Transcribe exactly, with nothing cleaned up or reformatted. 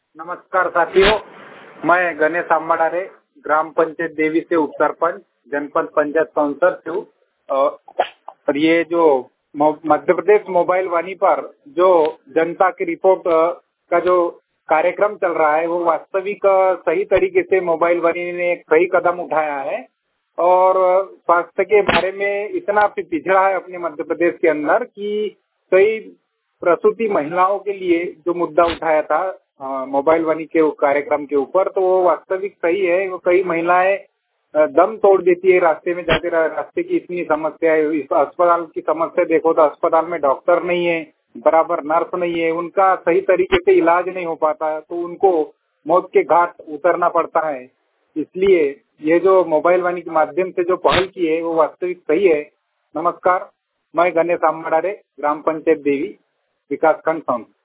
नमस्कार साथियों, मैं गणेश आंबाडारे, ग्राम पंचायत देवी से उप सरपंच, जनपद पंचायत काउंसलर से हूँ। और ये जो मध्य प्रदेश मोबाइल वाणी पर जो जनता की रिपोर्ट का जो कार्यक्रम चल रहा है, वो वास्तविक सही तरीके से मोबाइल वाणी ने एक सही कदम उठाया है और स्वास्थ्य के बारे में इतना पिछड़ा है अपने मध्य प्रदेश के अंदर कि कई प्रसूति महिलाओं के लिए जो मुद्दा उठाया था मोबाइल वाणी के कार्यक्रम के ऊपर, तो वो वास्तविक सही है। वो कई महिलाएं दम तोड़ देती है रास्ते में जाते, रास्ते की इतनी समस्या है। इस अस्पताल की समस्या देखो तो अस्पताल में डॉक्टर नहीं है, बराबर नर्स नहीं है, उनका सही तरीके से इलाज नहीं हो पाता, तो उनको मौत के घाट उतरना पड़ता है। इसलिए ये जो मोबाइल वाणी के माध्यम से जो पहल की है वो वास्तविक सही है। नमस्कार, मैं गणेश आंबाडारे, ग्राम पंचायत देवी, विकास खंड।